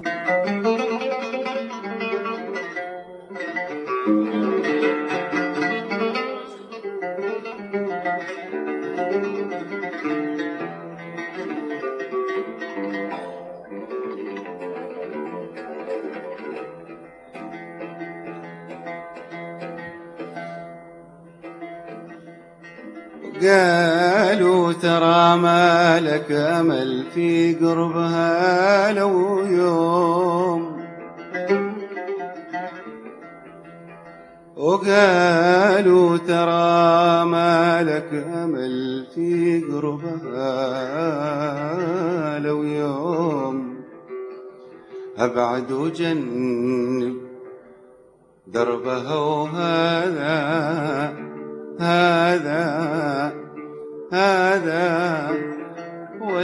قالوا ترى ما لك أمل في قربها لو يوم، وقالوا ترى ما لك أمل في قربها لو يوم، أبعد وجنب دربها وهذا هذا هو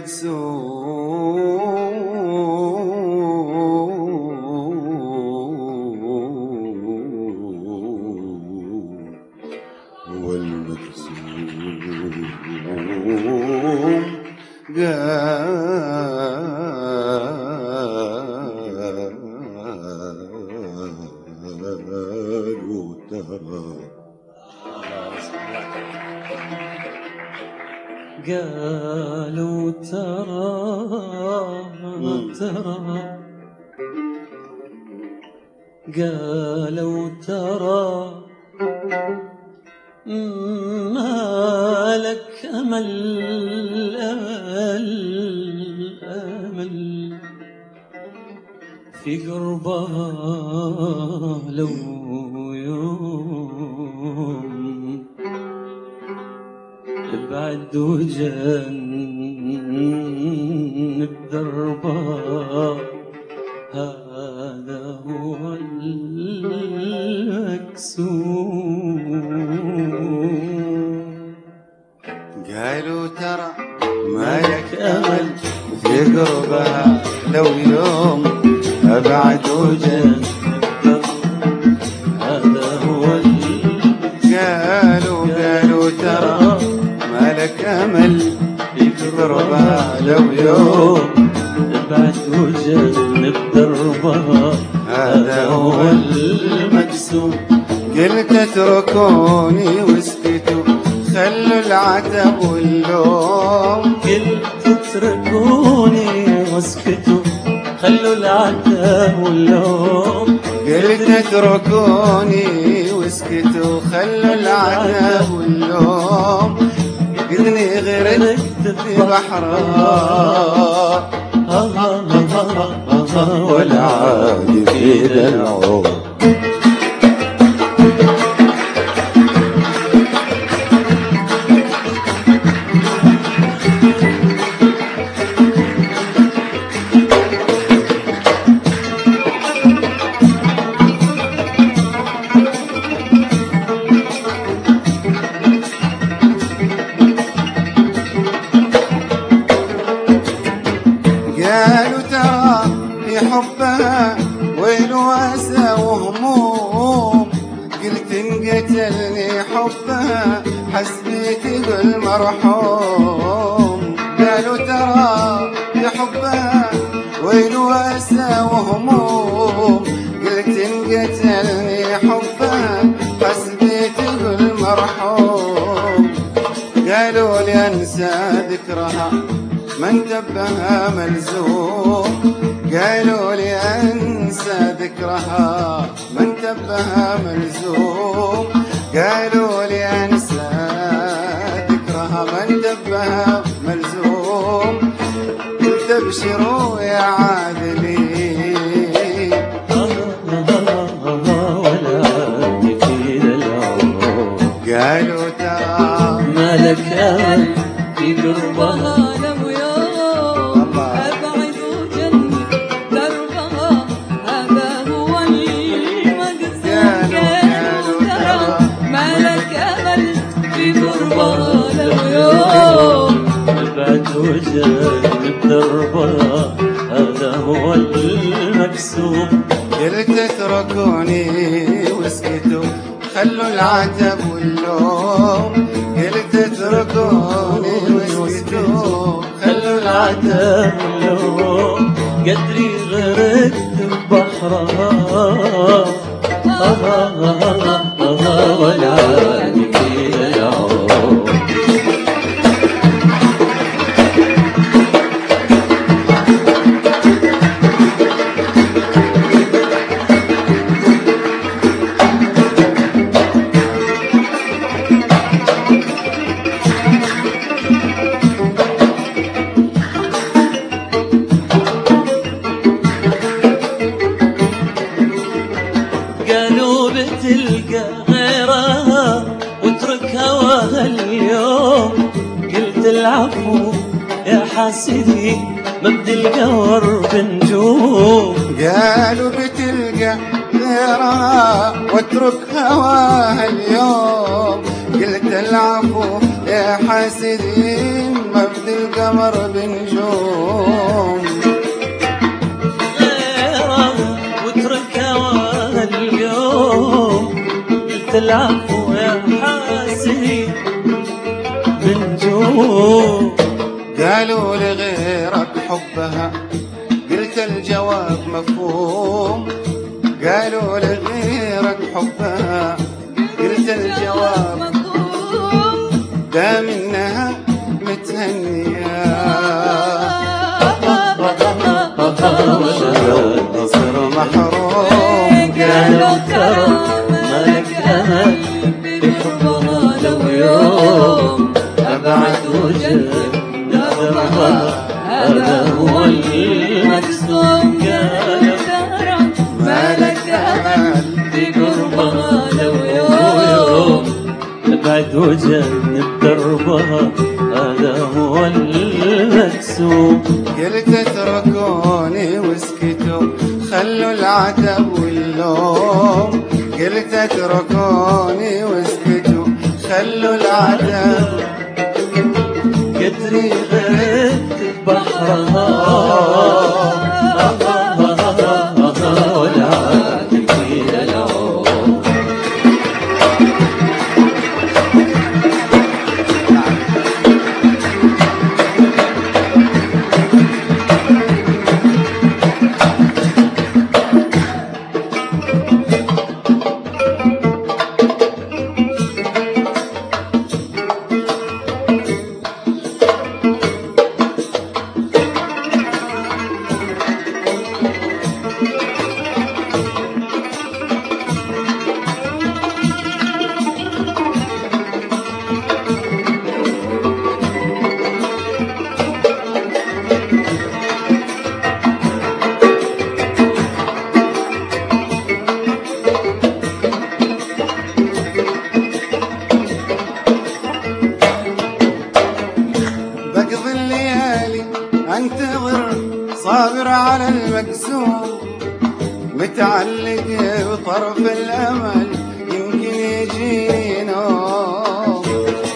المقسوم، هو المقسوم. قالوا ترى قالوا ترى قالوا ترى ما لك أمل في قربها لو يوم، ابعد وجنب دربها هذا هو المكسوم. قالوا ترى ما لك أمل في قربها لو يوم، أبعد وجنب هذا هو قالوا ترى ما لك أمل في قربها لو يوم، ابعد وجنب دربها هذا هو المقسوم. قلت اتركوني واسكتوا خلوا العتب واللوم، قلت اتركوني واسكتوا خلوا العتب واللوم، قلت اتركوني واسكتوا خلوا العتب واللوم، قدني غرقت في بحرها ولا عادي في العوم. قالوا ترى في حبها ويل واسى وهموم، قلت انقتلني حبها حسبيت بالمرحوم. قالوا ترى في حبها ويل واسى وهموم، قلت انقتلني حبها حسبيت بالمرحوم. قالوا لي انسى ذكرها من دبها ملزوم، قالوا لي انسى ذكرها من دبها ملزوم، قالوا لي انسى ذكرها من دبها ملزوم. قلت ابشروا يا عادلين ولا عادي في العوم. قالوا ترى ما لك أمل في قربها لو يوم، أبعد وجنب دربها هذا هو المقسوم. قالوا ترى ما لك أمل في قربها لو يوم، ابعد وجنب دربها هذا هو المكسوم. قلت اتركوني واسكتوا خلوا العتب واللوم، قلت اتركوني واسكتوا خلوا العتب واللوم، قدري غرقت ببحرها والعالي فيها يعوم. قالوا بتلقى غيرها واترك هواها اليوم، قلت العفو يا حاسدي مبدي القمر بنجوم. قالوا بتلقى غيرها واترك هواها اليوم، قلت العفو يا حاسدين مبدي القمر بنجوم. غيرها واترك هواها اليوم، قلت العفو يا حاسدي بنجوم. قالوا لغيرك حبها قلت الجواب مفهوم، قالوا لغيرك حبها قلت الجواب دام انها متهنية نصر محروم. قالوا ترى مالك امل بحبها لو يوم ابعد وجه دربها هذا هو المقصود. قالوا ترى مالك امل بقربها لو يوم ابعد وجنب دربها هذا هو المقصود. قلت اتركوني واسكتوا خلوا العتب واللوم، قلت اتركوني واسكتوا خلوا العتب. قدري غرقت ببحرها والعالي فيها العوم. بقضي الليالي انتظر صابر على المقسوم، متعلق بطرف الامل يمكن يجيني نوم.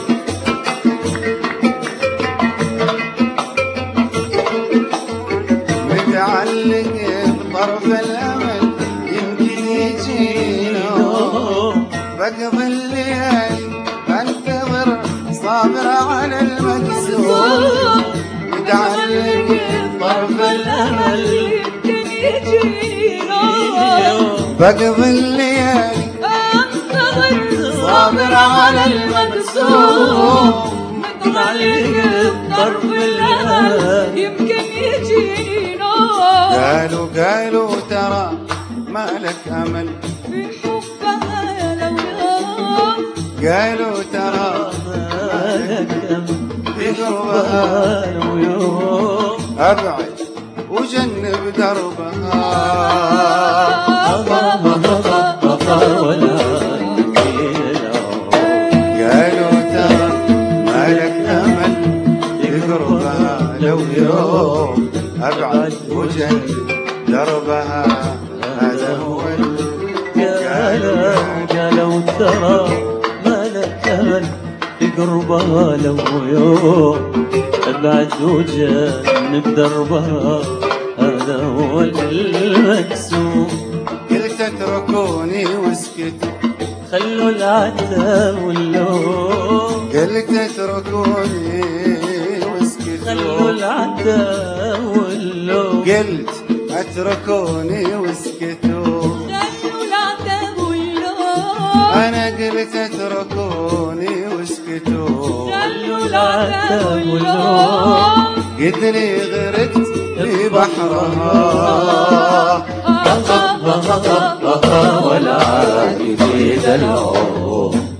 متعلق بطرف الامل يمكن يجيني نوم. بقضي الليالي انتظر صابر على المقسوم، متعلق بطرف الامل يمكن يجينا. بقضي الليالي انتظر صابر على المقسوم، متعلق بطرف الامل يمكن يجينا. قالوا ترى مالك امل في حبها لو يوم، قالوا ترى مالك امل بقربها لو يوم ابعد وجنب دربها والعالي فيها العوم. قالوا ترى مالك امل بقربها لو يوم ابعد وجنب دربها هذا هو قالوا ترى مالك امل بقربها لو يوم ابعد وجنب دربها هذا هو المقسوم. قلت اتركوني واسكتوا خلوا العتاب واللوم، قلت اتركوني خلوا واسكتوا العتاب واللوم. قلت اتركوني واسكتوا خلوا العتاب واللوم انا قلت اتركوني واسكتوا خلوا العتاب واللوم قدني غرقت في بحرها والعادي في دلعه